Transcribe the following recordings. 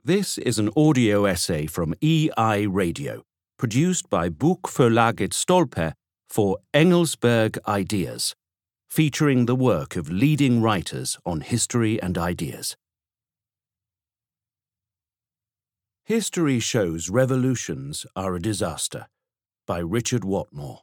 This is an audio essay from EI Radio, produced by Bokförlaget Stolpe for Engelsberg Ideas, featuring the work of leading writers on history and ideas. History Shows Revolutions Are a Disaster, by Richard Whatmore.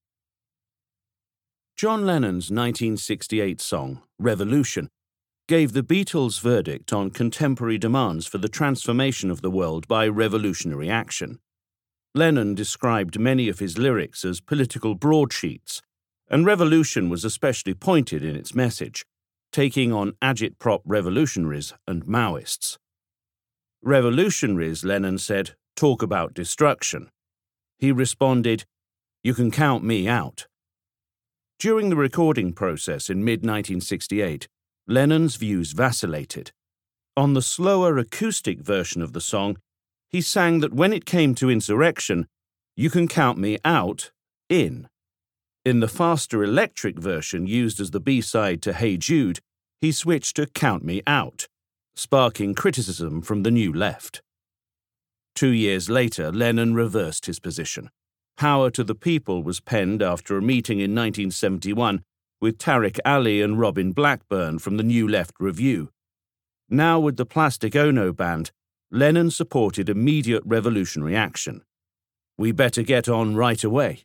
John Lennon's 1968 song, Revolution, gave the Beatles' verdict on contemporary demands for the transformation of the world by revolutionary action. Lennon described many of his lyrics as political broadsheets, and Revolution was especially pointed in its message, taking on agitprop revolutionaries and Maoists. Revolutionaries, Lennon said, talk about destruction. He responded, "You can count me out." During the recording process in mid-1968, Lennon's views vacillated. On the slower acoustic version of the song, he sang that when it came to insurrection, "You can count me out, in." In the faster electric version used as the B-side to Hey Jude, he switched to Count Me Out, sparking criticism from the New Left. 2 years later, Lennon reversed his position. Power to the People was penned after a meeting in 1971 with Tariq Ali and Robin Blackburn from the New Left Review. Now with the Plastic Ono Band, Lennon supported immediate revolutionary action. "We better get on right away."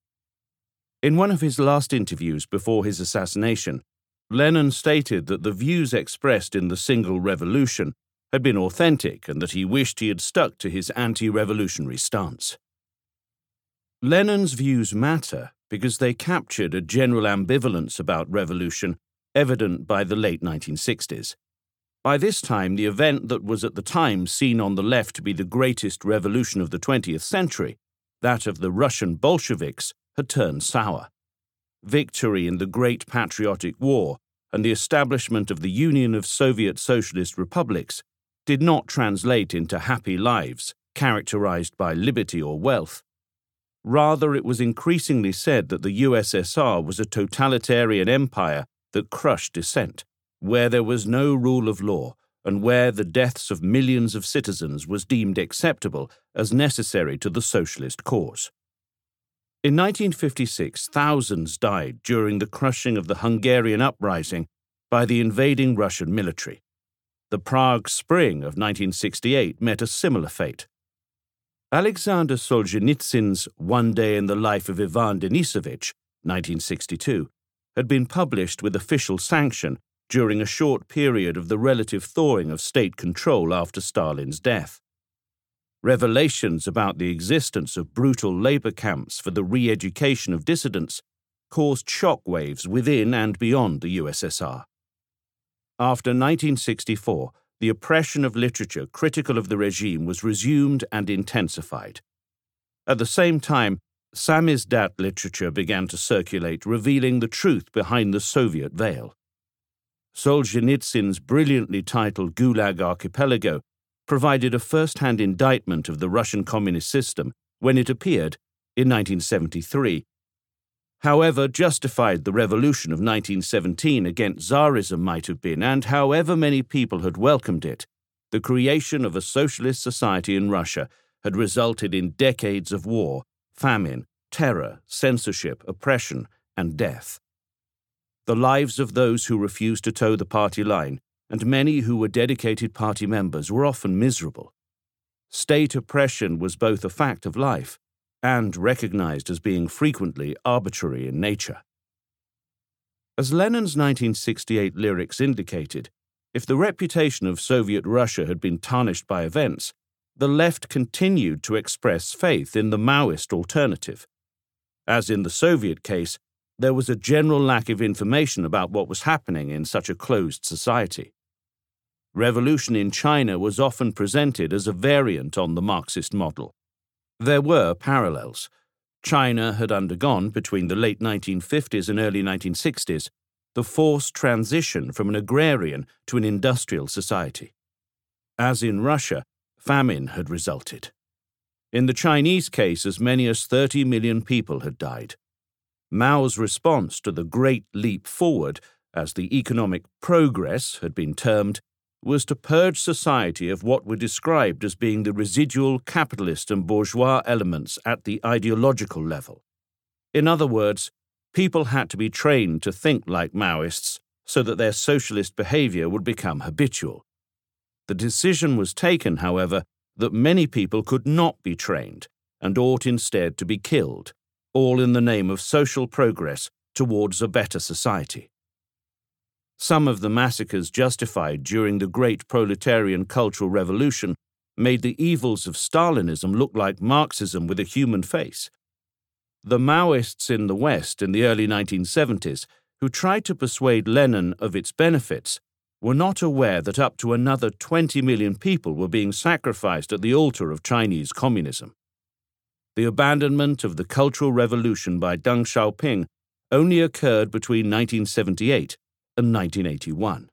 In one of his last interviews before his assassination, Lennon stated that the views expressed in the single Revolution had been authentic and that he wished he had stuck to his anti-revolutionary stance. Lennon's views matter because they captured a general ambivalence about revolution evident by the late 1960s. By this time, the event that was at the time seen on the left to be the greatest revolution of the 20th century, that of the Russian Bolsheviks, had turned sour. Victory in the Great Patriotic War and the establishment of the Union of Soviet Socialist Republics did not translate into happy lives characterized by liberty or wealth. Rather, it was increasingly said that the USSR was a totalitarian empire that crushed dissent, where there was no rule of law and where the deaths of millions of citizens was deemed acceptable as necessary to the socialist cause. In 1956, thousands died during the crushing of the Hungarian uprising by the invading Russian military. The Prague Spring of 1968 met a similar fate. Alexander Solzhenitsyn's One Day in the Life of Ivan Denisovich, 1962, had been published with official sanction during a short period of the relative thawing of state control after Stalin's death. Revelations about the existence of brutal labor camps for the re-education of dissidents caused shockwaves within and beyond the USSR. After 1964, the oppression of literature critical of the regime was resumed and intensified. At the same time, samizdat literature began to circulate, revealing the truth behind the Soviet veil. Solzhenitsyn's brilliantly titled Gulag Archipelago provided a first-hand indictment of the Russian communist system when it appeared in 1973. However justified the revolution of 1917 against Tsarism might have been, and however many people had welcomed it, the creation of a socialist society in Russia had resulted in decades of war, famine, terror, censorship, oppression, and death. The lives of those who refused to toe the party line, and many who were dedicated party members, were often miserable. State oppression was both a fact of life and recognized as being frequently arbitrary in nature. As Lennon's 1968 lyrics indicated, if the reputation of Soviet Russia had been tarnished by events, the left continued to express faith in the Maoist alternative. As in the Soviet case, there was a general lack of information about what was happening in such a closed society. Revolution in China was often presented as a variant on the Marxist model. There were parallels. China had undergone, between the late 1950s and early 1960s, the forced transition from an agrarian to an industrial society. As in Russia, famine had resulted. In the Chinese case, as many as 30 million people had died. Mao's response to the Great Leap Forward, as the economic progress had been termed, was to purge society of what were described as being the residual capitalist and bourgeois elements at the ideological level. In other words, people had to be trained to think like Maoists so that their socialist behavior would become habitual. The decision was taken, however, that many people could not be trained and ought instead to be killed, all in the name of social progress towards a better society. Some of the massacres justified during the Great Proletarian Cultural Revolution made the evils of Stalinism look like Marxism with a human face. The Maoists in the West in the early 1970s, who tried to persuade Lenin of its benefits, were not aware that up to another 20 million people were being sacrificed at the altar of Chinese communism. The abandonment of the Cultural Revolution by Deng Xiaoping only occurred between 1978 and 1981.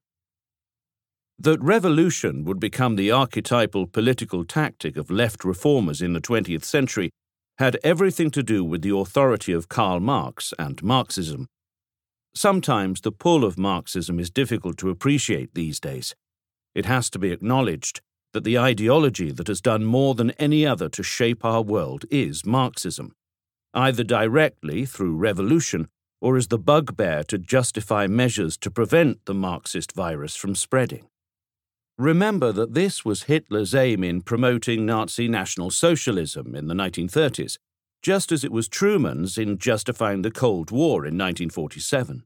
That revolution would become the archetypal political tactic of left reformers in the 20th century had everything to do with the authority of Karl Marx and Marxism. Sometimes the pull of Marxism is difficult to appreciate these days. It has to be acknowledged that the ideology that has done more than any other to shape our world is Marxism, either directly through revolution or as the bugbear to justify measures to prevent the Marxist virus from spreading. Remember that this was Hitler's aim in promoting Nazi National Socialism in the 1930s, just as it was Truman's in justifying the Cold War in 1947.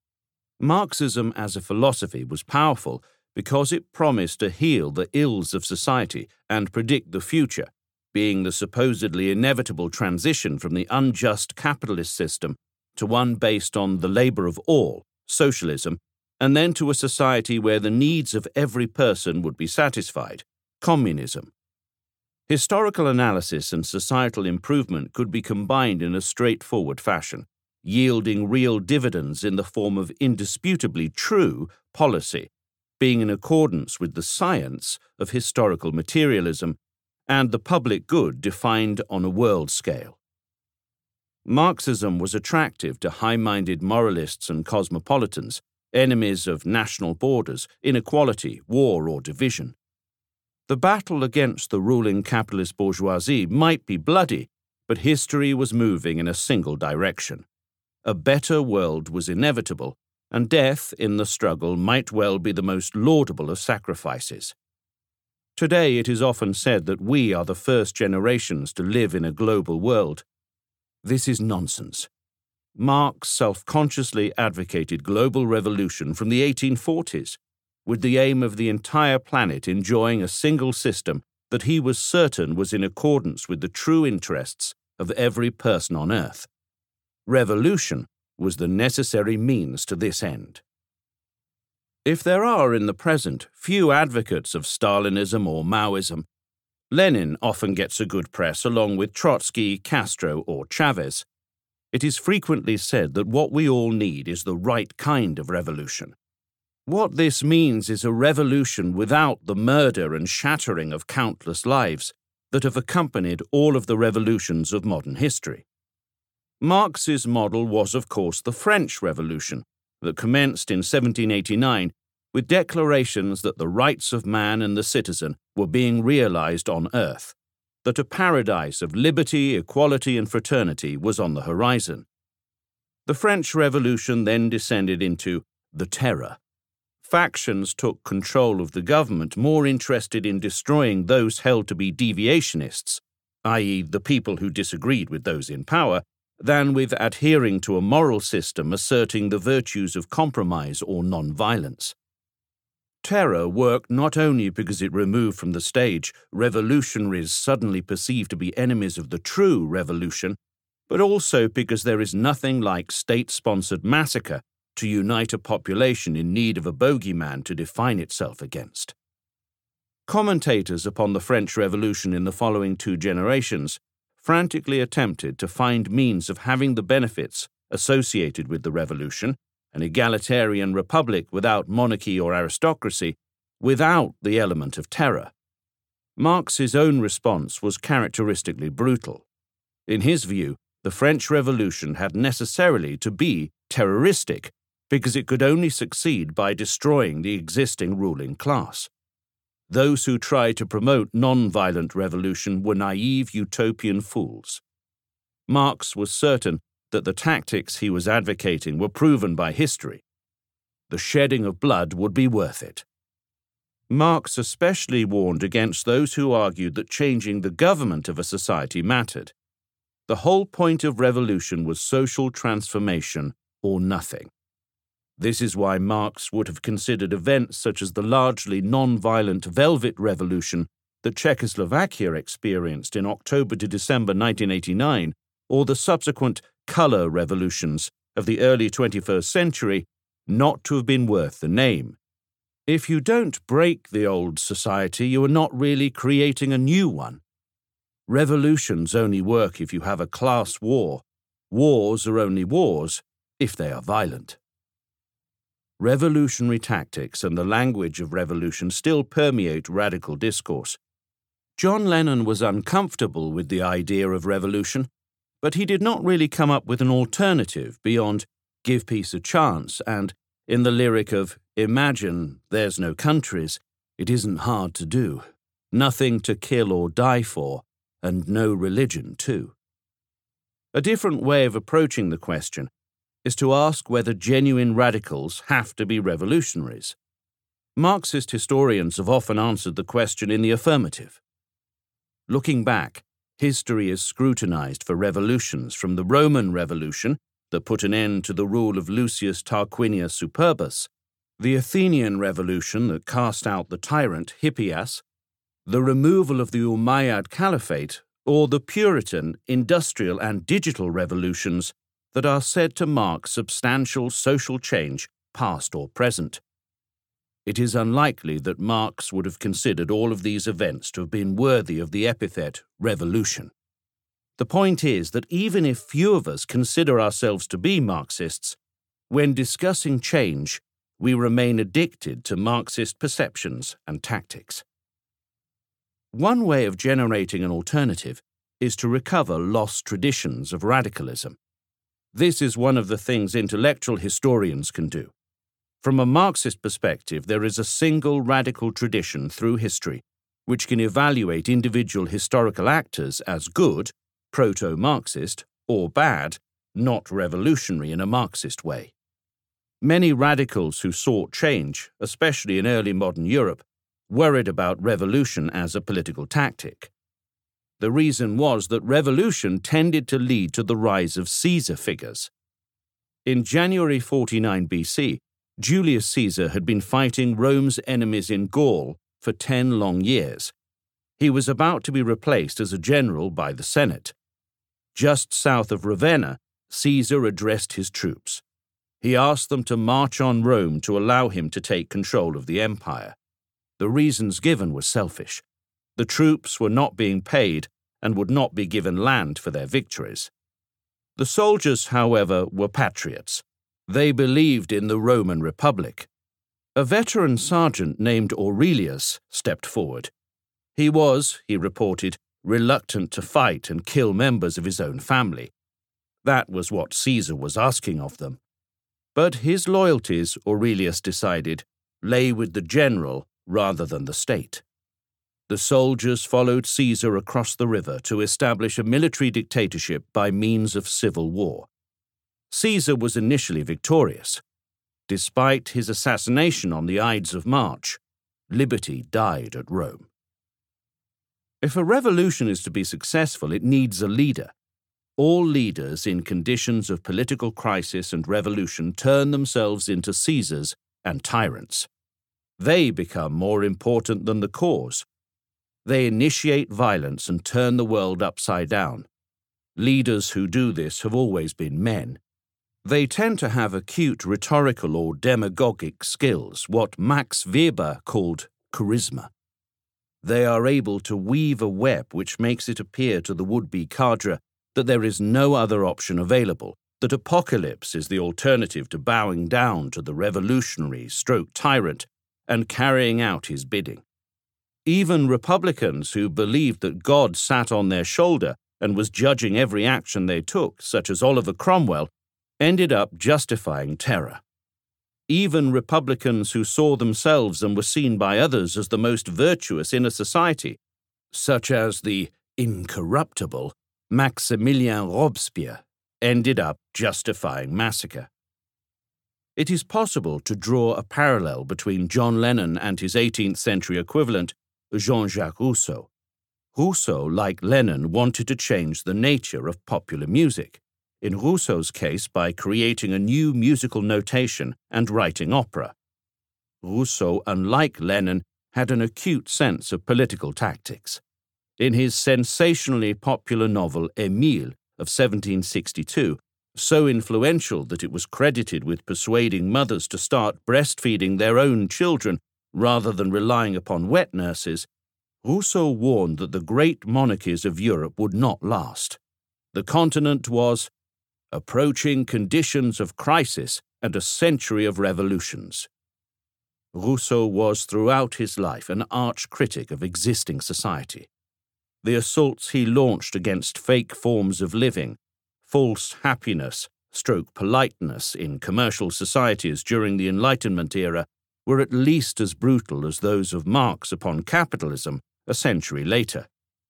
Marxism as a philosophy was powerful because it promised to heal the ills of society and predict the future, being the supposedly inevitable transition from the unjust capitalist system to one based on the labor of all, socialism, and then to a society where the needs of every person would be satisfied, communism. Historical analysis and societal improvement could be combined in a straightforward fashion, yielding real dividends in the form of indisputably true policy, being in accordance with the science of historical materialism and the public good defined on a world scale. Marxism was attractive to high-minded moralists and cosmopolitans, enemies of national borders, inequality, war, or division. The battle against the ruling capitalist bourgeoisie might be bloody, but history was moving in a single direction. A better world was inevitable, and death in the struggle might well be the most laudable of sacrifices. Today it is often said that we are the first generations to live in a global world. This is nonsense. Marx self-consciously advocated global revolution from the 1840s, with the aim of the entire planet enjoying a single system that he was certain was in accordance with the true interests of every person on Earth. Revolution was the necessary means to this end. If there are in the present few advocates of Stalinism or Maoism, Lenin often gets a good press along with Trotsky, Castro, or Chavez. It is frequently said that what we all need is the right kind of revolution. What this means is a revolution without the murder and shattering of countless lives that have accompanied all of the revolutions of modern history. Marx's model was, of course, the French Revolution that commenced in 1789 with declarations that the rights of man and the citizen were being realized on earth, that a paradise of liberty, equality, and fraternity was on the horizon. The French Revolution then descended into the Terror. Factions took control of the government more interested in destroying those held to be deviationists, i.e. the people who disagreed with those in power, than with adhering to a moral system asserting the virtues of compromise or non-violence. Terror worked not only because it removed from the stage revolutionaries suddenly perceived to be enemies of the true revolution, but also because there is nothing like state-sponsored massacre to unite a population in need of a bogeyman to define itself against. Commentators upon the French Revolution in the following 2 generations frantically attempted to find means of having the benefits associated with the revolution, an egalitarian republic without monarchy or aristocracy, without the element of terror. Marx's own response was characteristically brutal. In his view, the French Revolution had necessarily to be terroristic because it could only succeed by destroying the existing ruling class. Those who tried to promote non-violent revolution were naive utopian fools. Marx was certain that the tactics he was advocating were proven by history. The shedding of blood would be worth it. Marx especially warned against those who argued that changing the government of a society mattered. The whole point of revolution was social transformation or nothing. This is why Marx would have considered events such as the largely non-violent Velvet Revolution that Czechoslovakia experienced in October to December 1989, or the subsequent colour revolutions of the early 21st century, not to have been worth the name. If you don't break the old society, you are not really creating a new one. Revolutions only work if you have a class war. Wars are only wars if they are violent. Revolutionary tactics and the language of revolution still permeate radical discourse. John Lennon was uncomfortable with the idea of revolution, but he did not really come up with an alternative beyond "give peace a chance" and, in the lyric of "Imagine there's no countries, it isn't hard to do, nothing to kill or die for, and no religion too." A different way of approaching the question is to ask whether genuine radicals have to be revolutionaries. Marxist historians have often answered the question in the affirmative. Looking back, history is scrutinized for revolutions from the Roman Revolution that put an end to the rule of Lucius Tarquinius Superbus, the Athenian Revolution that cast out the tyrant Hippias, the removal of the Umayyad Caliphate, or the Puritan, industrial and digital revolutions that are said to mark substantial social change, past or present. It is unlikely that Marx would have considered all of these events to have been worthy of the epithet revolution. The point is that even if few of us consider ourselves to be Marxists, when discussing change, we remain addicted to Marxist perceptions and tactics. One way of generating an alternative is to recover lost traditions of radicalism. This is one of the things intellectual historians can do. From a Marxist perspective, there is a single radical tradition through history which can evaluate individual historical actors as good, proto-Marxist, or bad, not revolutionary in a Marxist way. Many radicals who sought change, especially in early modern Europe, worried about revolution as a political tactic. The reason was that revolution tended to lead to the rise of Caesar figures. In January 49 BC, Julius Caesar had been fighting Rome's enemies in Gaul for 10 long years. He was about to be replaced as a general by the Senate. Just south of Ravenna, Caesar addressed his troops. He asked them to march on Rome to allow him to take control of the empire. The reasons given were selfish. The troops were not being paid and would not be given land for their victories. The soldiers, however, were patriots. They believed in the Roman Republic. A veteran sergeant named Aurelius stepped forward. He was, he reported, reluctant to fight and kill members of his own family. That was what Caesar was asking of them. But his loyalties, Aurelius decided, lay with the general rather than the state. The soldiers followed Caesar across the river to establish a military dictatorship by means of civil war. Caesar was initially victorious. Despite his assassination on the Ides of March, liberty died at Rome. If a revolution is to be successful, it needs a leader. All leaders in conditions of political crisis and revolution turn themselves into Caesars and tyrants. They become more important than the cause. They initiate violence and turn the world upside down. Leaders who do this have always been men. They tend to have acute rhetorical or demagogic skills, what Max Weber called charisma. They are able to weave a web which makes it appear to the would-be cadre that there is no other option available, that apocalypse is the alternative to bowing down to the revolutionary tyrant and carrying out his bidding. Even Republicans who believed that God sat on their shoulder and was judging every action they took, such as Oliver Cromwell, ended up justifying terror. even republicans who saw themselves and were seen by others as the most virtuous in a society, such as the incorruptible Maximilien Robespierre, ended up justifying massacre. It is possible to draw a parallel between John Lennon and his 18th century equivalent, Jean-Jacques Rousseau. Rousseau, like Lennon, wanted to change the nature of popular music, in Rousseau's case by creating a new musical notation and writing opera. Rousseau, unlike Lennon, had an acute sense of political tactics. In his sensationally popular novel Émile of 1762, so influential that it was credited with persuading mothers to start breastfeeding their own children rather than relying upon wet nurses, Rousseau warned that the great monarchies of Europe would not last. The continent was approaching conditions of crisis and a century of revolutions. Rousseau was throughout his life an arch critic of existing society. The assaults he launched against fake forms of living, false happiness, politeness in commercial societies during the Enlightenment era were at least as brutal as those of Marx upon capitalism a century later.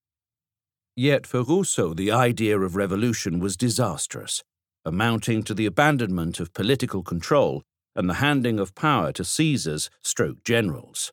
Yet for Rousseau the idea of revolution was disastrous, amounting to the abandonment of political control and the handing of power to Caesars/generals.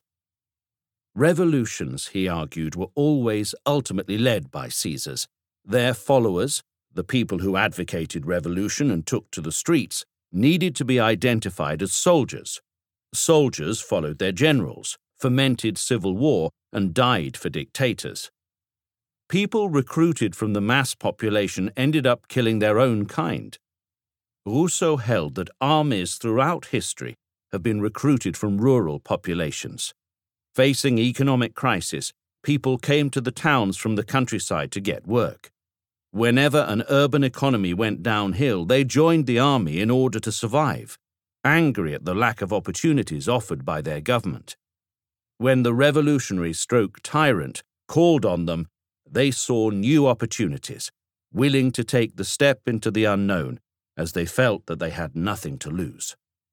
Revolutions, he argued, were always ultimately led by Caesars. Their followers, the people who advocated revolution and took to the streets, needed to be identified as soldiers. Soldiers followed their generals, fomented civil war, and died for dictators. People recruited from the mass population ended up killing their own kind. Rousseau held that armies throughout history have been recruited from rural populations. Facing economic crisis, people came to the towns from the countryside to get work. Whenever an urban economy went downhill, they joined the army in order to survive, angry at the lack of opportunities offered by their government. When the revolutionary/tyrant called on them, they saw new opportunities, willing to take the step into the unknown, as they felt that they had nothing to lose.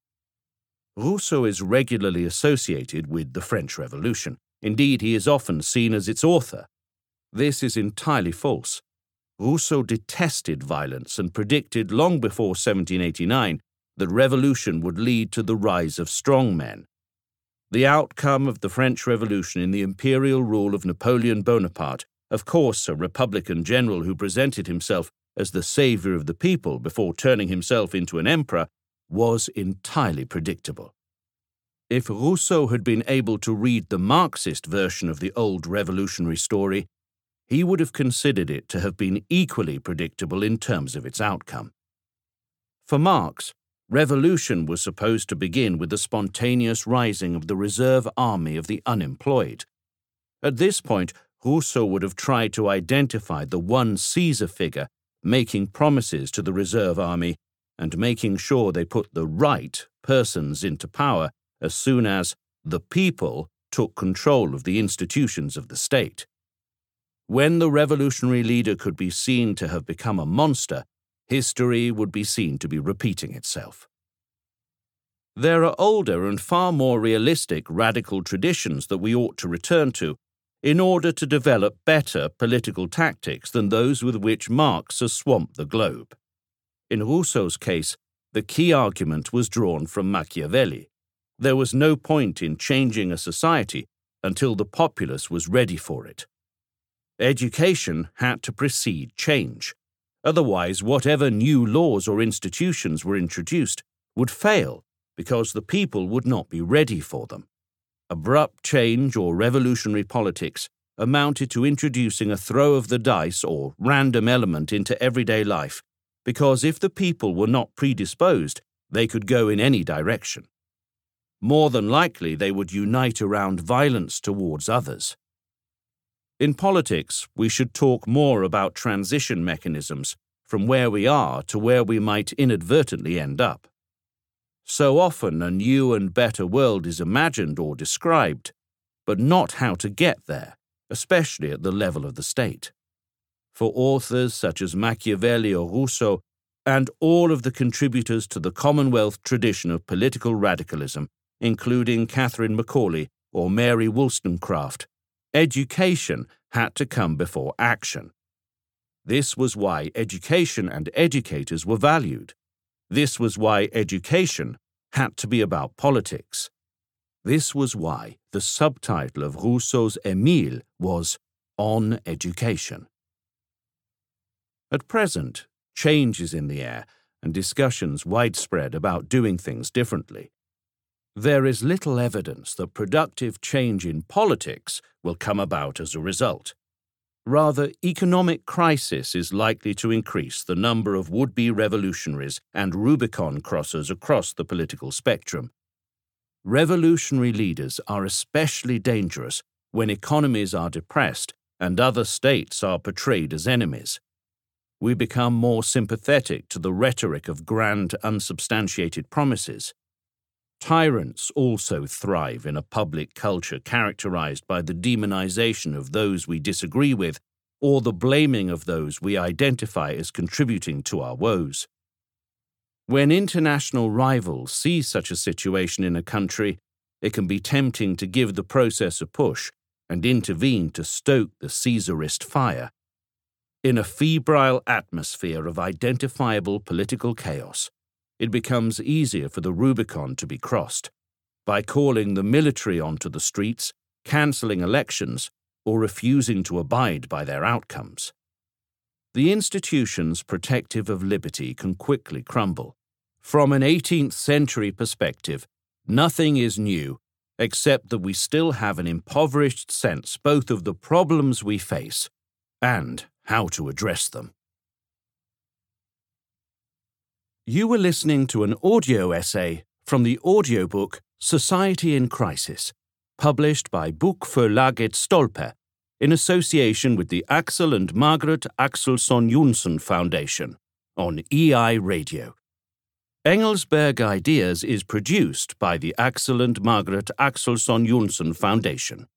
Rousseau is regularly associated with the French Revolution. Indeed, he is often seen as its author. This is entirely false. Rousseau detested violence and predicted long before 1789 that revolution would lead to the rise of strong men. The outcome of the French Revolution in the imperial rule of Napoleon Bonaparte, of course a Republican general who presented himself as the savior of the people before turning himself into an emperor, was entirely predictable. If Rousseau had been able to read the Marxist version of the old revolutionary story, he would have considered it to have been equally predictable in terms of its outcome. For Marx, revolution was supposed to begin with the spontaneous rising of the reserve army of the unemployed. At this point, Rousseau would have tried to identify the one Caesar figure making promises to the reserve army and making sure they put the right persons into power as soon as the people took control of the institutions of the state. When the revolutionary leader could be seen to have become a monster, history would be seen to be repeating itself. There are older and far more realistic radical traditions that we ought to return to in order to develop better political tactics than those with which Marx has swamped the globe. In Rousseau's case, the key argument was drawn from Machiavelli. There was no point in changing a society until the populace was ready for it. Education had to precede change. Otherwise, whatever new laws or institutions were introduced would fail because the people would not be ready for them. Abrupt change or revolutionary politics amounted to introducing a throw of the dice or random element into everyday life, because if the people were not predisposed, they could go in any direction. More than likely, they would unite around violence towards others. In politics, we should talk more about transition mechanisms from where we are to where we might inadvertently end up. So often a new and better world is imagined or described, but not how to get there, especially at the level of the state. For authors such as Machiavelli or Rousseau, and all of the contributors to the Commonwealth tradition of political radicalism, including Catherine Macaulay or Mary Wollstonecraft, education had to come before action. This was why education and educators were valued. This was why education had to be about politics. This was why the subtitle of Rousseau's Émile was On Education. At present, change is in the air and discussions widespread about doing things differently. There is little evidence that productive change in politics will come about as a result. Rather, economic crisis is likely to increase the number of would-be revolutionaries and Rubicon crossers across the political spectrum. Revolutionary leaders are especially dangerous when economies are depressed and other states are portrayed as enemies. We become more sympathetic to the rhetoric of grand, unsubstantiated promises. Tyrants also thrive in a public culture characterized by the demonization of those we disagree with or the blaming of those we identify as contributing to our woes. When international rivals see such a situation in a country, it can be tempting to give the process a push and intervene to stoke the Caesarist fire. In a febrile atmosphere of identifiable political chaos, it becomes easier for the Rubicon to be crossed by calling the military onto the streets, cancelling elections, or refusing to abide by their outcomes. The institutions protective of liberty can quickly crumble. From an 18th century perspective, nothing is new except that we still have an impoverished sense both of the problems we face and how to address them. You were listening to an audio essay from the audiobook Society in Crisis, published by Bokförlaget Stolpe in association with the Axel and Margaret Axelsson Jonsson Foundation on EI Radio. Engelsberg Ideas is produced by the Axel and Margaret Axelsson Jonsson Foundation.